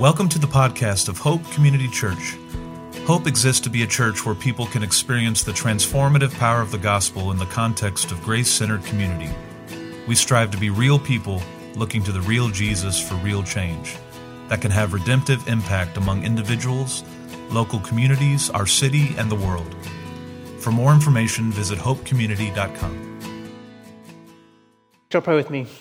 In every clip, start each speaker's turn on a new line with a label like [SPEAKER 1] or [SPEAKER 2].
[SPEAKER 1] Welcome to the podcast of Hope Community Church. Hope exists to be a church where people can experience the transformative power of the gospel in the context of grace-centered community. We strive to be real people looking to the real Jesus for real change that can have redemptive impact among individuals, local communities, our city, and the world. For more information, visit hopecommunity.com.
[SPEAKER 2] Y'all pray with me.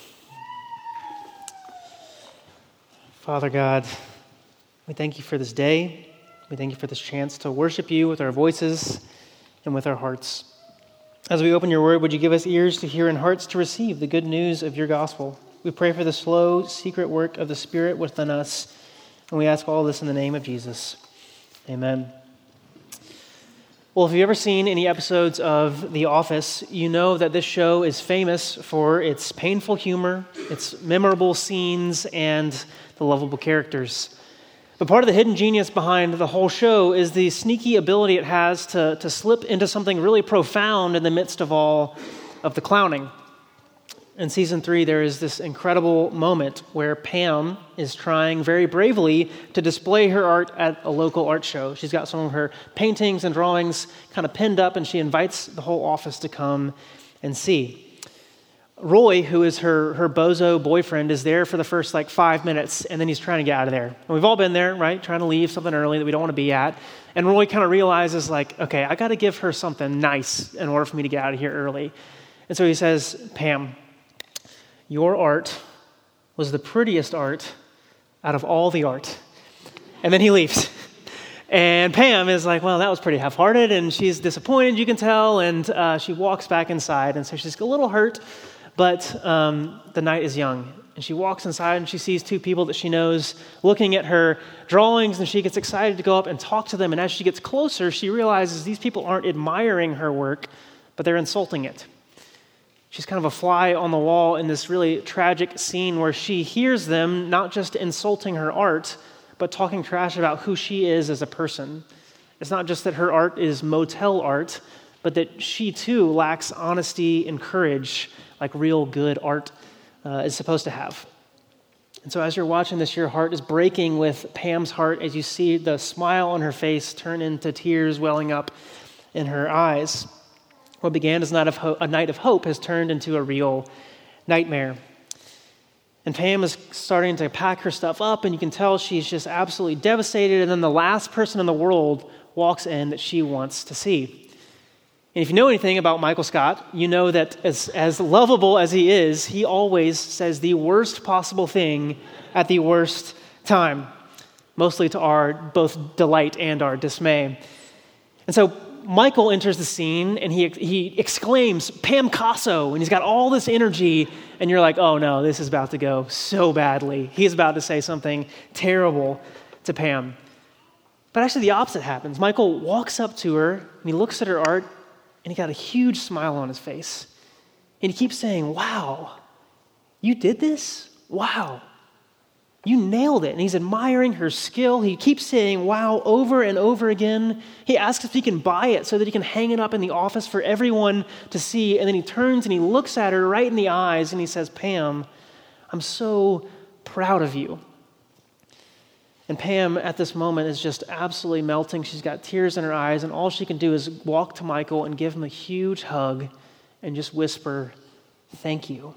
[SPEAKER 2] Father God, we thank you for this day. We thank you for this chance to worship you with our voices and with our hearts. As we open your word, would you give us ears to hear and hearts to receive the good news of your gospel? We pray for the slow, secret work of the Spirit within us, and we ask all this in the name of Jesus. Amen. Well, if you've ever seen any episodes of The Office, you know that this show is famous for its painful humor, its memorable scenes, and the lovable characters. But part of the hidden genius behind the whole show is the sneaky ability it has to slip into something really profound in the midst of all of the clowning. In season 3, there is this incredible moment where Pam is trying very bravely to display her art at a local art show. She's got some of her paintings and drawings kind of pinned up, and she invites the whole office to come and see. Roy, who is her bozo boyfriend, is there for the first 5 minutes, and then he's trying to get out of there. And we've all been there, right? Trying to leave something early that we don't want to be at. And Roy kind of realizes, okay, I got to give her something nice in order for me to get out of here early. And so he says, Pam, your art was the prettiest art out of all the art. And then he leaves. And Pam is like, well, that was pretty half-hearted, and she's disappointed, you can tell, and she walks back inside. And so she's a little hurt, but the night is young. And she walks inside, and she sees two people that she knows looking at her drawings, and she gets excited to go up and talk to them. And as she gets closer, she realizes these people aren't admiring her work, but they're insulting it. She's kind of a fly on the wall in this really tragic scene where she hears them not just insulting her art, but talking trash about who she is as a person. It's not just that her art is motel art, but that she too lacks honesty and courage like real good art is supposed to have. And so as you're watching this, your heart is breaking with Pam's heart as you see the smile on her face turn into tears welling up in her eyes. What began as a night of hope has turned into a real nightmare. And Pam is starting to pack her stuff up, and you can tell she's just absolutely devastated. And then the last person in the world walks in that she wants to see. And if you know anything about Michael Scott, you know that as lovable as he is, he always says the worst possible thing at the worst time, mostly to our both delight and our dismay. And so Michael enters the scene, and he exclaims, Pam Casso, and he's got all this energy, and you're like, oh no, this is about to go so badly. He's about to say something terrible to Pam. But actually the opposite happens. Michael walks up to her, and he looks at her art, and he got a huge smile on his face. And he keeps saying, wow, you did this? Wow. You nailed it. And he's admiring her skill. He keeps saying, wow, over and over again. He asks if he can buy it so that he can hang it up in the office for everyone to see. And then he turns and he looks at her right in the eyes and he says, Pam, I'm so proud of you. And Pam, at this moment, is just absolutely melting. She's got tears in her eyes, and all she can do is walk to Michael and give him a huge hug and just whisper, thank you.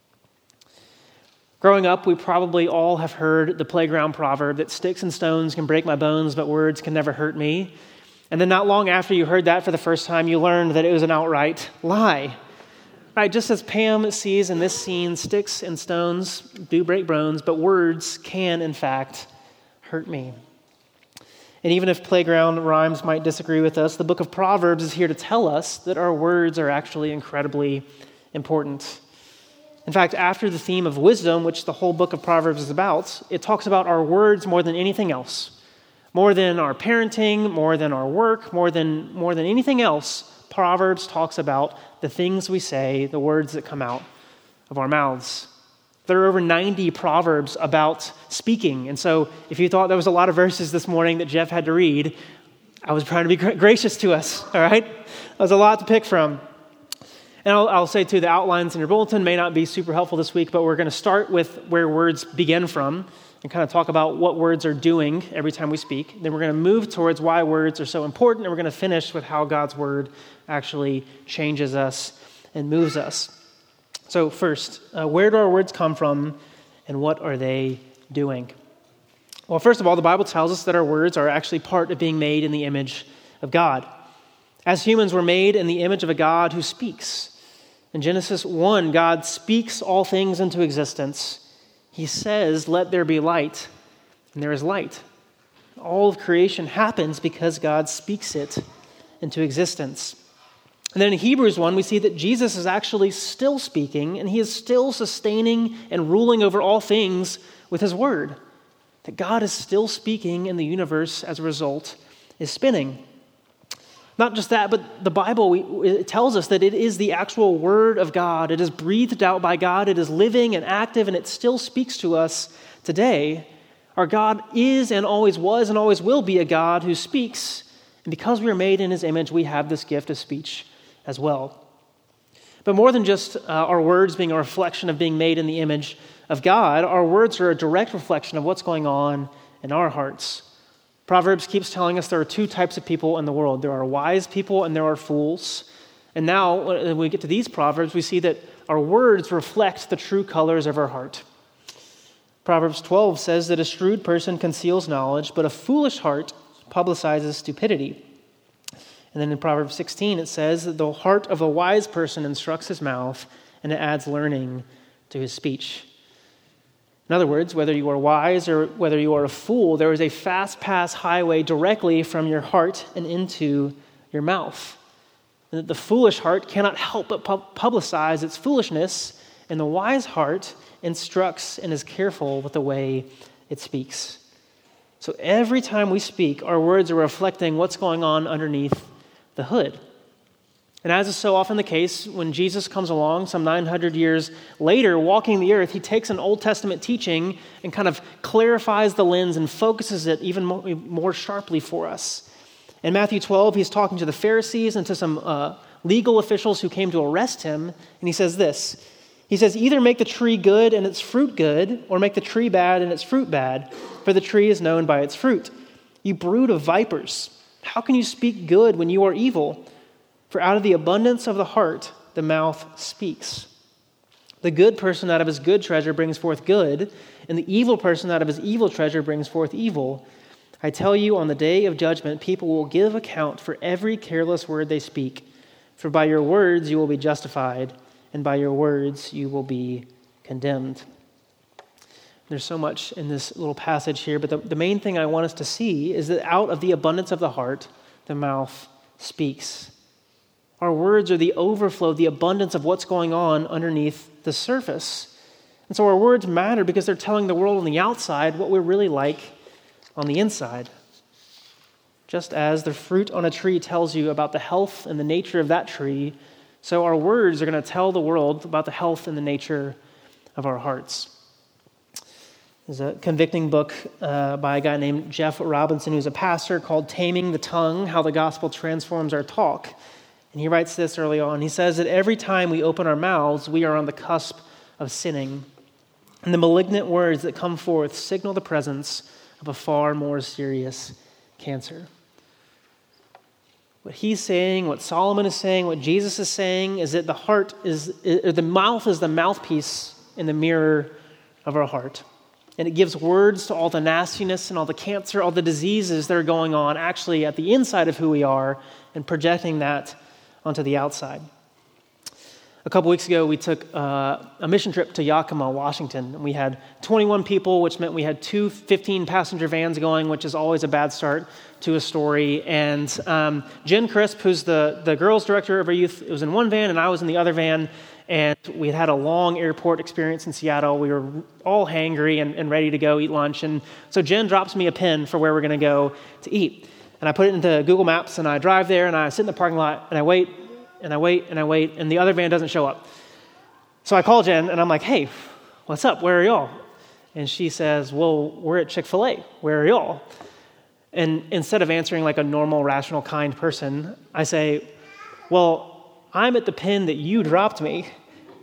[SPEAKER 2] Growing up, we probably all have heard the playground proverb that sticks and stones can break my bones, but words can never hurt me. And then not long after you heard that for the first time, you learned that it was an outright lie. Right? Just as Pam sees in this scene, sticks and stones do break bones, but words can, in fact, hurt me. And even if playground rhymes might disagree with us, the book of Proverbs is here to tell us that our words are actually incredibly important. In fact, after the theme of wisdom, which the whole book of Proverbs is about, it talks about our words more than anything else. More than our parenting, more than our work, more than anything else, Proverbs talks about the things we say, the words that come out of our mouths. There are over 90 proverbs about speaking. And so if you thought there was a lot of verses this morning that Jeff had to read, I was trying to be gracious to us, all right? That was a lot to pick from. And I'll say, too, the outlines in your bulletin may not be super helpful this week, but we're going to start with where words begin from. and kind of talk about what words are doing every time we speak. Then we're going to move towards why words are so important, and we're going to finish with how God's word actually changes us and moves us. So first, where do our words come from, and what are they doing? Well, first of all, the Bible tells us that our words are actually part of being made in the image of God. As humans, we're made in the image of a God who speaks. In Genesis 1, God speaks all things into existence. He says, "Let there be light," and there is light. All of creation happens because God speaks it into existence. And then in Hebrews 1, we see that Jesus is actually still speaking, and he is still sustaining and ruling over all things with his word. That God is still speaking, and the universe, as a result, is spinning. Not just that, but the Bible it tells us that it is the actual word of God. It is breathed out by God. It is living and active, and it still speaks to us today. Our God is and always was and always will be a God who speaks. And because we are made in his image, we have this gift of speech as well. But more than just our words being a reflection of being made in the image of God, our words are a direct reflection of what's going on in our hearts. Proverbs keeps telling us there are two types of people in the world. There are wise people and there are fools. And now, when we get to these Proverbs, we see that our words reflect the true colors of our heart. Proverbs 12 says that a shrewd person conceals knowledge, but a foolish heart publicizes stupidity. And then in Proverbs 16, it says that the heart of a wise person instructs his mouth, and it adds learning to his speech. In other words, whether you are wise or whether you are a fool, there is a fast pass highway directly from your heart and into your mouth. And that the foolish heart cannot help but publicize its foolishness, and the wise heart instructs and is careful with the way it speaks. So every time we speak, our words are reflecting what's going on underneath the hood. And as is so often the case, when Jesus comes along some 900 years later, walking the earth, he takes an Old Testament teaching and kind of clarifies the lens and focuses it even more sharply for us. In Matthew 12, he's talking to the Pharisees and to some legal officials who came to arrest him, and he says this. He says, "Either make the tree good and its fruit good, or make the tree bad and its fruit bad, for the tree is known by its fruit. You brood of vipers, how can you speak good when you are evil? For out of the abundance of the heart, the mouth speaks. The good person out of his good treasure brings forth good, and the evil person out of his evil treasure brings forth evil. I tell you, on the day of judgment, people will give account for every careless word they speak. For by your words you will be justified, and by your words you will be condemned." There's so much in this little passage here, but the main thing I want us to see is that out of the abundance of the heart, the mouth speaks. Our words are the overflow, the abundance of what's going on underneath the surface. And so our words matter because they're telling the world on the outside what we're really like on the inside. Just as the fruit on a tree tells you about the health and the nature of that tree, so our words are going to tell the world about the health and the nature of our hearts. There's a convicting book by a guy named Jeff Robinson, who's a pastor, called Taming the Tongue, How the Gospel Transforms Our Talk. And he writes this early on. He says that every time we open our mouths, we are on the cusp of sinning. And the malignant words that come forth signal the presence of a far more serious cancer. What he's saying, what Solomon is saying, what Jesus is saying is that the mouth is the mouthpiece in the mirror of our heart. And it gives words to all the nastiness and all the cancer, all the diseases that are going on actually at the inside of who we are, and projecting that onto the outside. A couple weeks ago, we took a mission trip to Yakima, Washington. And we had 21 people, which meant we had two 15-passenger vans going, which is always a bad start to a story. And Jen Crisp, who's the girls director of our youth, was in one van, and I was in the other van. And we had a long airport experience in Seattle. We were all hangry and ready to go eat lunch. And so Jen drops me a pin for where we're going to go to eat. And I put it into Google Maps, and I drive there, and I sit in the parking lot, and I wait, and I wait, and I wait, and the other van doesn't show up. So I call Jen, and I'm like, "Hey, what's up? Where are y'all?" And she says, "Well, we're at Chick-fil-A. Where are y'all?" And instead of answering like a normal, rational, kind person, I say, "Well, I'm at the pin that you dropped me,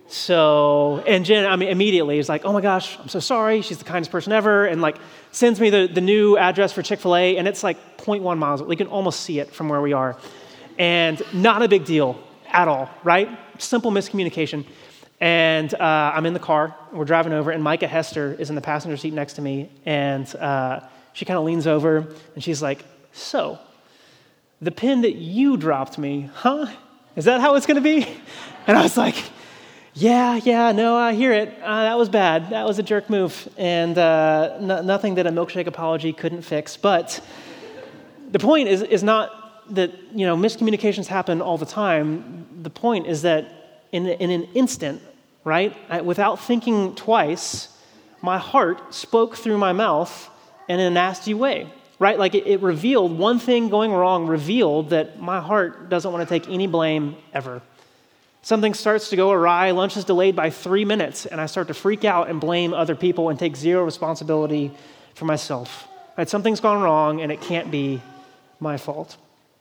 [SPEAKER 2] So, and Jen, immediately is like, oh my gosh, I'm so sorry. She's the kindest person ever. And like sends me the new address for Chick-fil-A, and it's like 0.1 miles. We can almost see it from where we are. And not a big deal at all, right? Simple miscommunication. And I'm in the car, we're driving over, and Micah Hester is in the passenger seat next to me, and she kind of leans over, and she's like, so, the pin that you dropped me, huh? Is that how it's going to be? And I was like, yeah, no, I hear it. That was bad. That was a jerk move, and nothing that a milkshake apology couldn't fix. But the point is not that, miscommunications happen all the time. The point is that in an instant, right, without thinking twice, my heart spoke through my mouth in a nasty way, right? Like it revealed, one thing going wrong revealed that my heart doesn't want to take any blame ever. Something starts to go awry, lunch is delayed by 3 minutes, and I start to freak out and blame other people and take zero responsibility for myself. Right? Something's gone wrong, and it can't be my fault.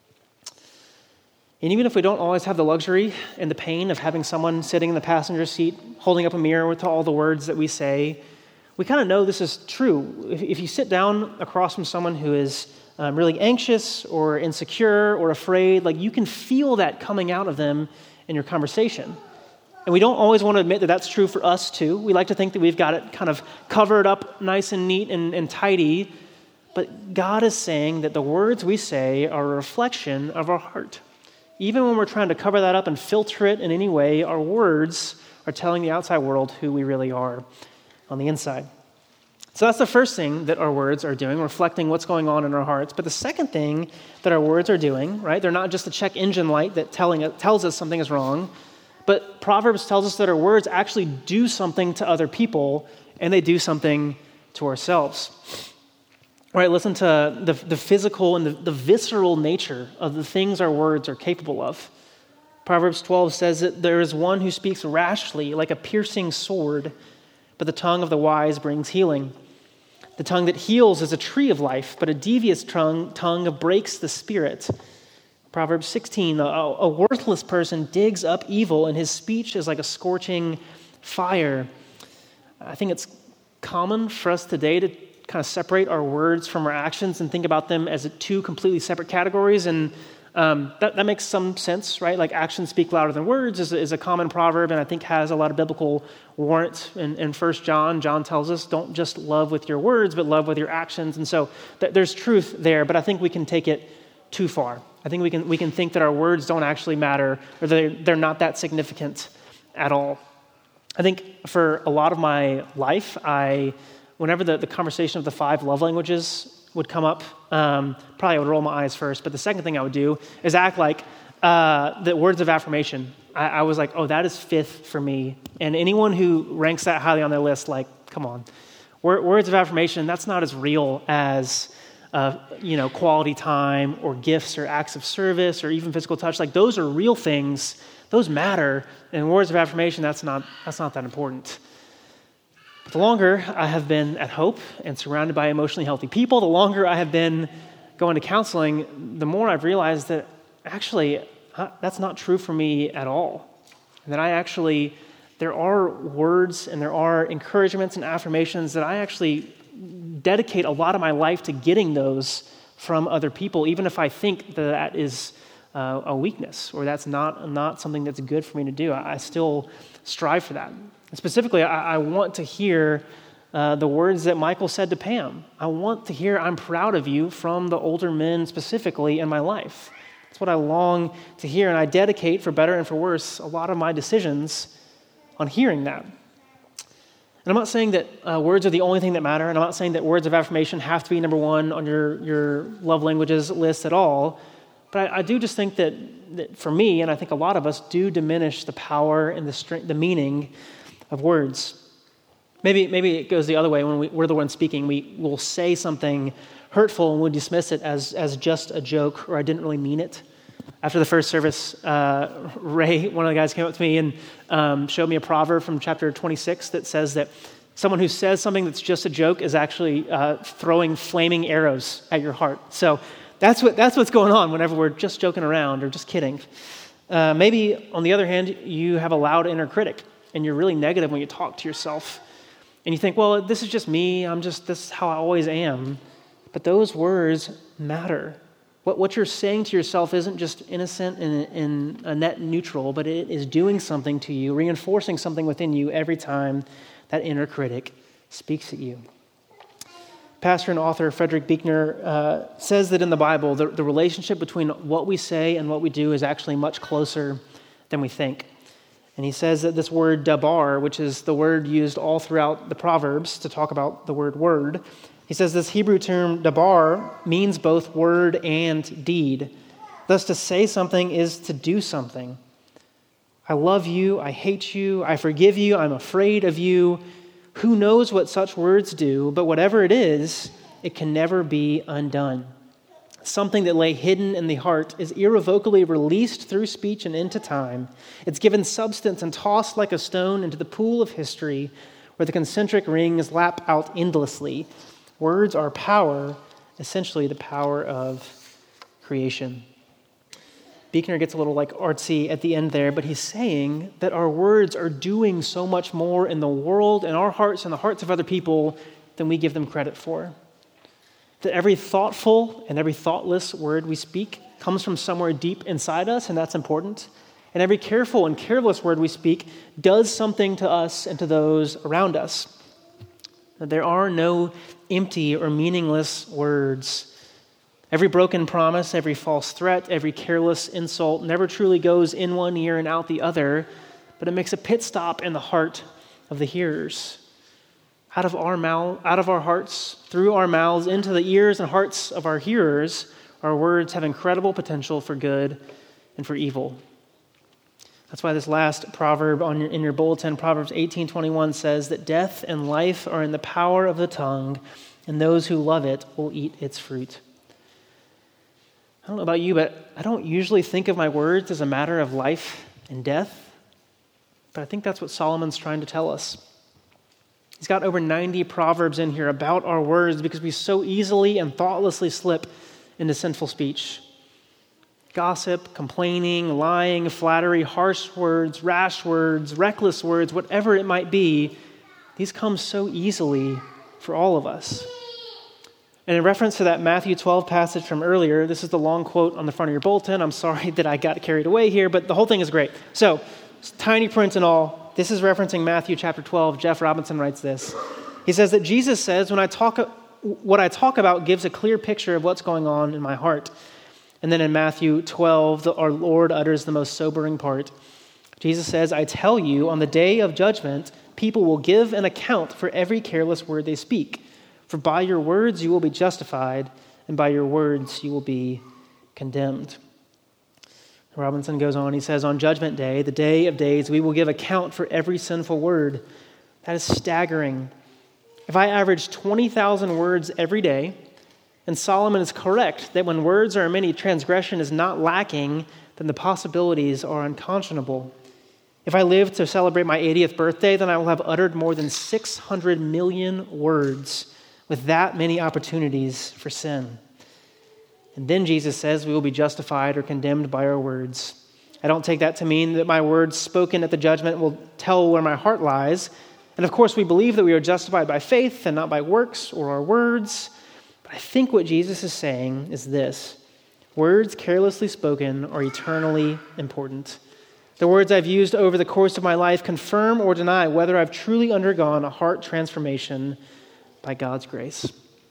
[SPEAKER 2] And even if we don't always have the luxury and the pain of having someone sitting in the passenger seat holding up a mirror to all the words that we say, we kind of know this is true. If you sit down across from someone who is really anxious or insecure or afraid, like you can feel that coming out of them in your conversation. And we don't always want to admit that that's true for us too. We like to think that we've got it kind of covered up nice and neat and tidy. But God is saying that the words we say are a reflection of our heart. Even when we're trying to cover that up and filter it in any way, our words are telling the outside world who we really are on the inside. So that's the first thing that our words are doing, reflecting what's going on in our hearts. But the second thing that our words are doing, right, they're not just a check engine light that tells us something is wrong, but Proverbs tells us that our words actually do something to other people, and they do something to ourselves. Right, listen to the physical and the visceral nature of the things our words are capable of. Proverbs 12 says that there is one who speaks rashly like a piercing sword, but the tongue of the wise brings healing. The tongue that heals is a tree of life, but a devious tongue breaks the spirit. Proverbs 16, a worthless person digs up evil, and his speech is like a scorching fire. I think it's common for us today to kind of separate our words from our actions and think about them as two completely separate categories, and that makes some sense, right? Like actions speak louder than words is a common proverb, and I think has a lot of biblical warrant. In 1 John tells us, don't just love with your words, but love with your actions. And so there's truth there, but I think we can take it too far. I think we can think that our words don't actually matter, or they're not that significant at all. I think for a lot of my life, whenever the conversation of the 5 love languages would come up, probably I would roll my eyes first, but the second thing I would do is act like the words of affirmation. I was like, oh, that is 5th for me. And anyone who ranks that highly on their list, like, come on. Words of affirmation, that's not as real as quality time or gifts or acts of service or even physical touch. Like those are real things. Those matter. And words of affirmation, that's not that important. But the longer I have been at Hope and surrounded by emotionally healthy people, the longer I have been going to counseling, the more I've realized that actually that's not true for me at all. And that there are words and there are encouragements and affirmations that I actually dedicate a lot of my life to getting those from other people, even if I think that is a weakness or that's not something that's good for me to do. I still strive for that. And specifically, I want to hear the words that Michael said to Pam. I want to hear, I'm proud of you, from the older men specifically in my life. That's what I long to hear, and I dedicate, for better and for worse, a lot of my decisions on hearing that. And I'm not saying that words are the only thing that matter, and I'm not saying that words of affirmation have to be number 1 on your love languages list at all, but I do just think that for me, and I think a lot of us, do diminish the power and the strength, the meaning of words. Maybe it goes the other way. When we're the ones speaking, we will say something hurtful and we'll dismiss it as just a joke, or I didn't really mean it. After the first service, Ray, one of the guys, came up to me and showed me a proverb from chapter 26 that says that someone who says something that's just a joke is actually throwing flaming arrows at your heart. So that's what's going on whenever we're just joking around or just kidding. Maybe, on the other hand, you have a loud inner critic, and you're really negative when you talk to yourself. And you think, well, this is just me. This is how I always am. But those words matter. What you're saying to yourself isn't just innocent and a net neutral, but it is doing something to you, reinforcing something within you every time that inner critic speaks at you. Pastor and author Frederick Buechner says that in the Bible, the relationship between what we say and what we do is actually much closer than we think. And he says that this word dabar, which is the word used all throughout the Proverbs to talk about the word, he says this Hebrew term dabar means both word and deed. Thus, to say something is to do something. I love you, I hate you, I forgive you, I'm afraid of you. Who knows what such words do, but whatever it is, it can never be undone. Something that lay hidden in the heart is irrevocably released through speech and into time. It's given substance and tossed like a stone into the pool of history where the concentric rings lap out endlessly. Words are power, essentially the power of creation. Buechner gets a little artsy at the end there, but he's saying that our words are doing so much more in the world, in our hearts, and the hearts of other people than we give them credit for. That every thoughtful and every thoughtless word we speak comes from somewhere deep inside us, and that's important. And every careful and careless word we speak does something to us and to those around us. That there are no empty or meaningless words. Every broken promise, every false threat, every careless insult never truly goes in one ear and out the other, but it makes a pit stop in the heart of the hearers. Out of our hearts, through our mouths, into the ears and hearts of our hearers, our words have incredible potential for good and for evil. That's why this last proverb in your bulletin, Proverbs 18:21, says that death and life are in the power of the tongue, and those who love it will eat its fruit. I don't know about you, but I don't usually think of my words as a matter of life and death, but I think that's what Solomon's trying to tell us. He's got over 90 proverbs in here about our words because we so easily and thoughtlessly slip into sinful speech. Gossip, complaining, lying, flattery, harsh words, rash words, reckless words, whatever it might be, these come so easily for all of us. And in reference to that Matthew 12 passage from earlier, this is the long quote on the front of your bulletin. I'm sorry that I got carried away here, but the whole thing is great. So, tiny print and all, this is referencing Matthew chapter 12. Jeff Robinson writes this. He says that Jesus says, what I talk about gives a clear picture of what's going on in my heart. And then in Matthew 12, our Lord utters the most sobering part. Jesus says, I tell you, on the day of judgment, people will give an account for every careless word they speak. For by your words you will be justified, and by your words you will be condemned. Robinson goes on, he says, on Judgment Day, the day of days, we will give account for every sinful word. That is staggering. If I average 20,000 words every day, and Solomon is correct that when words are many, transgression is not lacking, then the possibilities are unconscionable. If I live to celebrate my 80th birthday, then I will have uttered more than 600 million words with that many opportunities for sin. And then Jesus says we will be justified or condemned by our words. I don't take that to mean that my words spoken at the judgment will tell where my heart lies. And of course, we believe that we are justified by faith and not by works or our words. But I think what Jesus is saying is this. Words carelessly spoken are eternally important. The words I've used over the course of my life confirm or deny whether I've truly undergone a heart transformation by God's grace.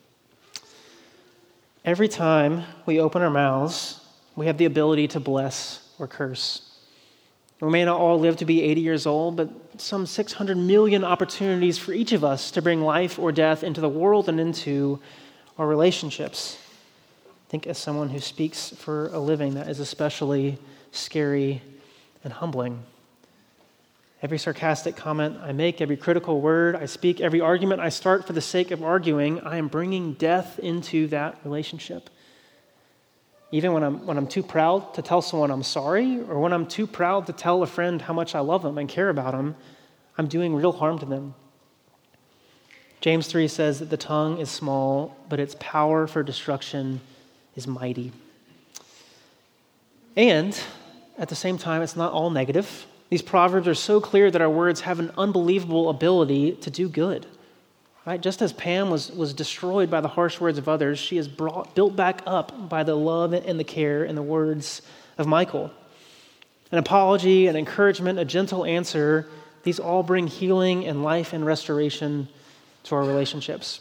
[SPEAKER 2] Every time we open our mouths, we have the ability to bless or curse. We may not all live to be 80 years old, but some 600 million opportunities for each of us to bring life or death into the world and into our relationships. I think as someone who speaks for a living, that is especially scary and humbling. Every sarcastic comment I make, every critical word I speak, every argument I start for the sake of arguing, I am bringing death into that relationship. Even when I'm too proud to tell someone I'm sorry, or when I'm too proud to tell a friend how much I love them and care about them, I'm doing real harm to them. James 3 says that the tongue is small, but its power for destruction is mighty. And at the same time, it's not all negative. These proverbs are so clear that our words have an unbelievable ability to do good. Right? Just as Pam was destroyed by the harsh words of others, she is built back up by the love and the care and the words of Michael. An apology, an encouragement, a gentle answer, these all bring healing and life and restoration to our relationships.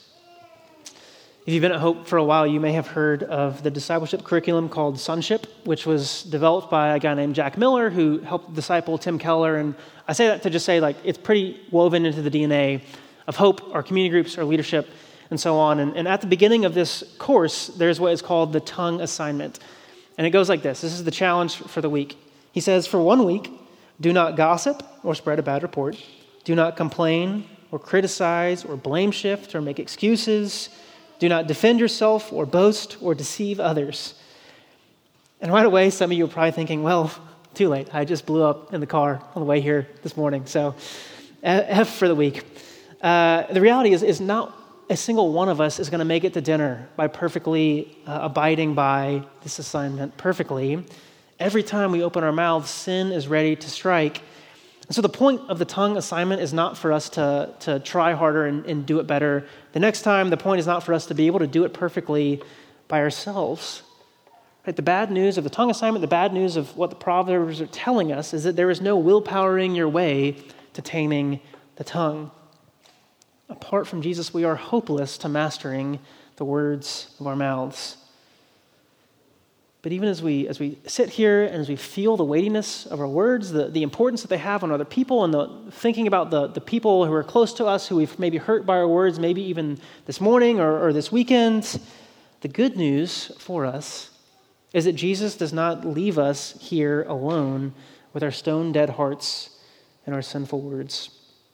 [SPEAKER 2] If you've been at Hope for a while, you may have heard of the discipleship curriculum called Sonship, which was developed by a guy named Jack Miller who helped disciple Tim Keller. And I say that to just say, it's pretty woven into the DNA of Hope, our community groups, our leadership, and so on. And at the beginning of this course, there's what is called the tongue assignment. And it goes like this. This is the challenge for the week. He says, for 1 week, do not gossip or spread a bad report. Do not complain or criticize or blame shift or make excuses. Do not defend yourself or boast or deceive others. And right away, some of you are probably thinking, well, too late. I just blew up in the car on the way here this morning. So F for the week. The reality is not a single one of us is going to make it to dinner by perfectly abiding by this assignment perfectly. Every time we open our mouths, sin is ready to strike. And so the point of the tongue assignment is not for us to try harder and do it better. The next time, the point is not for us to be able to do it perfectly by ourselves. Right? The bad news of the tongue assignment, the bad news of what the Proverbs are telling us is that there is no willpowering your way to taming the tongue. Apart from Jesus, we are hopeless to mastering the words of our mouths. But even as we sit here and as we feel the weightiness of our words, the importance that they have on other people, and thinking about the people who are close to us, who we've maybe hurt by our words, maybe even this morning or this weekend, the good news for us is that Jesus does not leave us here alone with our stone-dead hearts and our sinful words.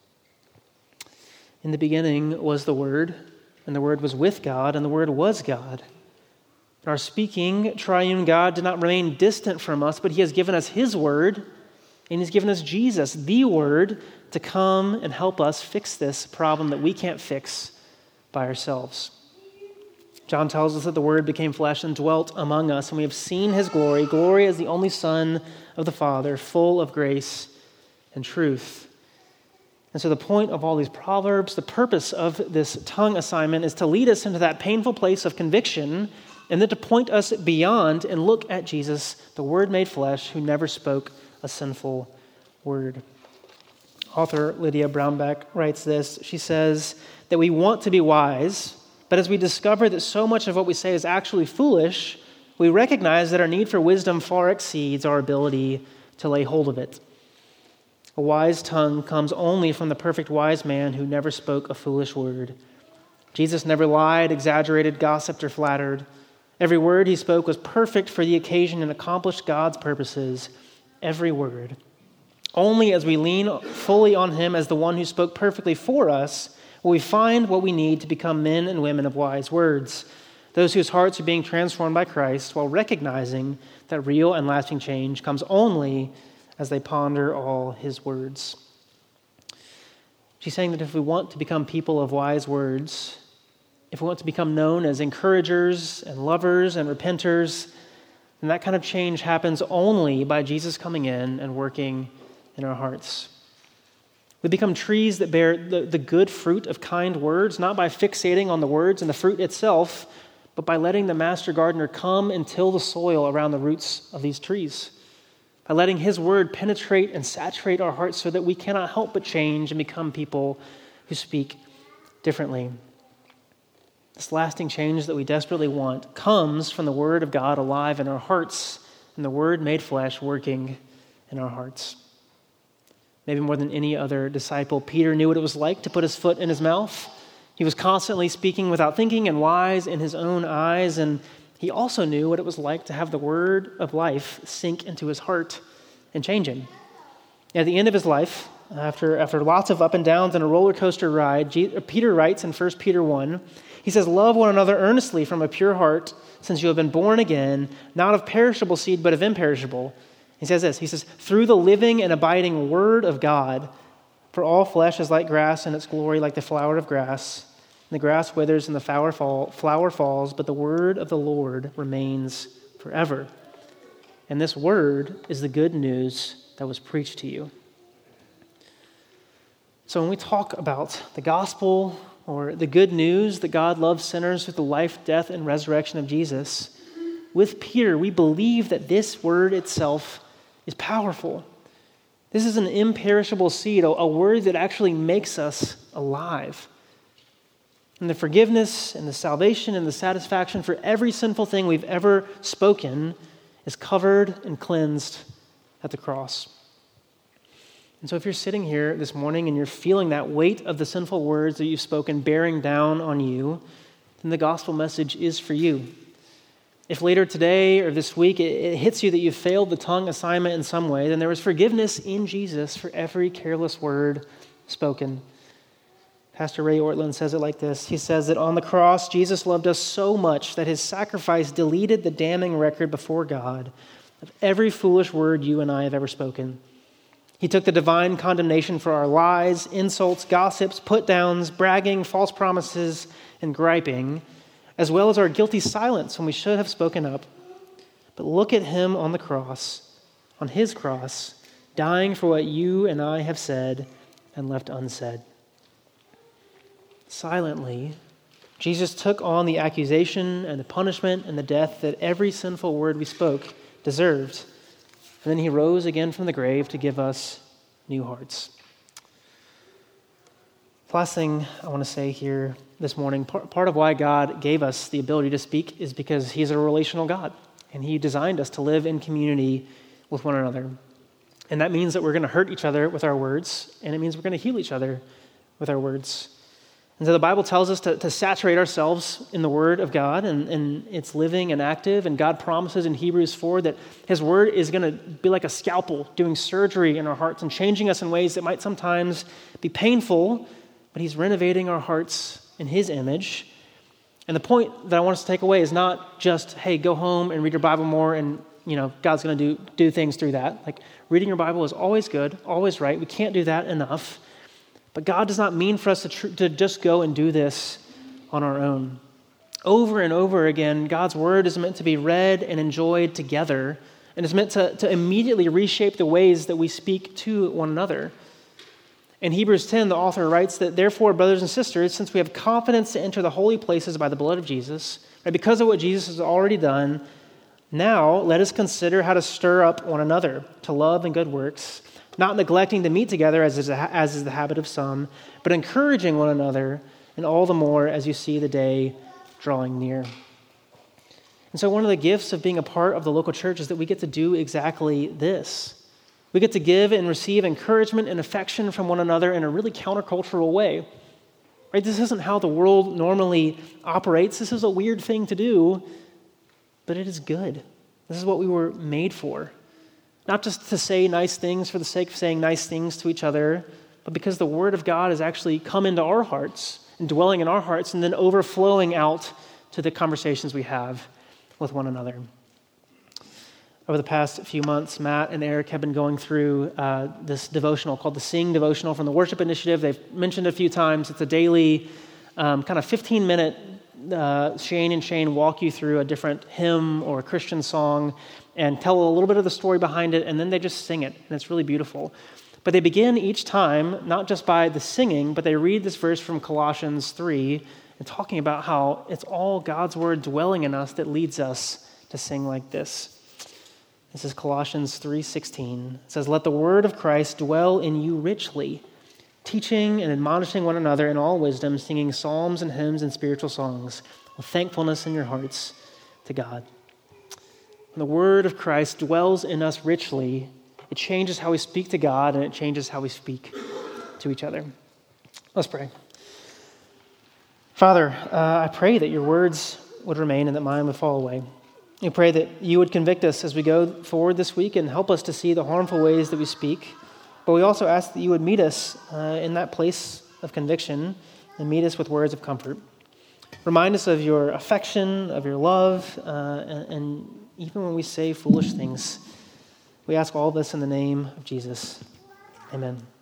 [SPEAKER 2] In the beginning was the Word, and the Word was with God, and the Word was God. Our speaking, triune God did not remain distant from us, but he has given us his word, and he's given us Jesus, the word, to come and help us fix this problem that we can't fix by ourselves. John tells us that the word became flesh and dwelt among us, and we have seen his glory as the only Son of the Father, full of grace and truth. And so the point of all these proverbs, the purpose of this tongue assignment is to lead us into that painful place of conviction, and then to point us beyond and look at Jesus, the Word made flesh, who never spoke a sinful word. Author Lydia Brownback writes this. She says that we want to be wise, but as we discover that so much of what we say is actually foolish, we recognize that our need for wisdom far exceeds our ability to lay hold of it. A wise tongue comes only from the perfect wise man who never spoke a foolish word. Jesus never lied, exaggerated, gossiped, or flattered. Every word he spoke was perfect for the occasion and accomplished God's purposes. Every word. Only as we lean fully on him as the one who spoke perfectly for us will we find what we need to become men and women of wise words, those whose hearts are being transformed by Christ while recognizing that real and lasting change comes only as they ponder all his words. She's saying that if we want to become people of wise words, if we want to become known as encouragers and lovers and repenters, then that kind of change happens only by Jesus coming in and working in our hearts. We become trees that bear the good fruit of kind words, not by fixating on the words and the fruit itself, but by letting the master gardener come and till the soil around the roots of these trees, by letting his word penetrate and saturate our hearts so that we cannot help but change and become people who speak differently. This lasting change that we desperately want comes from the Word of God alive in our hearts and the Word made flesh working in our hearts. Maybe more than any other disciple, Peter knew what it was like to put his foot in his mouth. He was constantly speaking without thinking and wise in his own eyes, and he also knew what it was like to have the word of life sink into his heart and change him. At the end of his life, after lots of up and downs and a roller coaster ride, Peter writes in 1 Peter 1, he says, "Love one another earnestly from a pure heart, since you have been born again, not of perishable seed, but of imperishable." He says this, he says, "Through the living and abiding word of God, for all flesh is like grass, and its glory like the flower of grass. And the grass withers and the flower falls, but the word of the Lord remains forever." And this word is the good news that was preached to you. So when we talk about the gospel or the good news that God loves sinners through the life, death, and resurrection of Jesus, with Peter, we believe that this word itself is powerful. This is an imperishable seed, a word that actually makes us alive. And the forgiveness and the salvation and the satisfaction for every sinful thing we've ever spoken is covered and cleansed at the cross. And so if you're sitting here this morning and you're feeling that weight of the sinful words that you've spoken bearing down on you, then the gospel message is for you. If later today or this week it hits you that you've failed the tongue assignment in some way, then there is forgiveness in Jesus for every careless word spoken. Pastor Ray Ortlund says it like this. He says that on the cross, Jesus loved us so much that his sacrifice deleted the damning record before God of every foolish word you and I have ever spoken. He took the divine condemnation for our lies, insults, gossips, put-downs, bragging, false promises, and griping, as well as our guilty silence when we should have spoken up. But look at him on the cross, on his cross, dying for what you and I have said and left unsaid. Silently, Jesus took on the accusation and the punishment and the death that every sinful word we spoke deserved. And then he rose again from the grave to give us new hearts. The last thing I want to say here this morning, part of why God gave us the ability to speak is because he's a relational God, and he designed us to live in community with one another. And that means that we're going to hurt each other with our words, and it means we're going to heal each other with our words. And so the Bible tells us to saturate ourselves in the Word of God, and it's living and active. And God promises in Hebrews 4 that his Word is going to be like a scalpel doing surgery in our hearts and changing us in ways that might sometimes be painful, but he's renovating our hearts in his image. And the point that I want us to take away is not just, hey, go home and read your Bible more and, God's going to do things through that. Like, reading your Bible is always good, always right. We can't do that enough. But God does not mean for us to just go and do this on our own. Over and over again, God's word is meant to be read and enjoyed together, and is meant to immediately reshape the ways that we speak to one another. In Hebrews 10, the author writes that, therefore, brothers and sisters, since we have confidence to enter the holy places by the blood of Jesus, right, because of what Jesus has already done, now let us consider how to stir up one another to love and good works, not neglecting to meet together as is the habit of some, but encouraging one another, and all the more as you see the day drawing near. And so one of the gifts of being a part of the local church is that we get to do exactly this. We get to give and receive encouragement and affection from one another in a really countercultural way. Right? This isn't how the world normally operates. This is a weird thing to do, but it is good. This is what we were made for. Not just to say nice things for the sake of saying nice things to each other, but because the Word of God has actually come into our hearts and dwelling in our hearts and then overflowing out to the conversations we have with one another. Over the past few months, Matt and Eric have been going through this devotional called the Sing Devotional from the Worship Initiative. They've mentioned it a few times. It's a daily kind of 15-minute Shane and Shane walk you through a different hymn or a Christian song and tell a little bit of the story behind it, and then they just sing it, and it's really beautiful. But they begin each time, not just by the singing, but they read this verse from Colossians 3 and talking about how it's all God's word dwelling in us that leads us to sing like this. This is Colossians 3:16. It says, let the word of Christ dwell in you richly, teaching and admonishing one another in all wisdom, singing psalms and hymns and spiritual songs with thankfulness in your hearts to God. When the word of Christ dwells in us richly, it changes how we speak to God and it changes how we speak to each other. Let's pray. Father, I pray that your words would remain and that mine would fall away. We pray that you would convict us as we go forward this week and help us to see the harmful ways that we speak. But we also ask that you would meet us in that place of conviction and meet us with words of comfort. Remind us of your affection, of your love, and even when we say foolish things. We ask all this in the name of Jesus. Amen.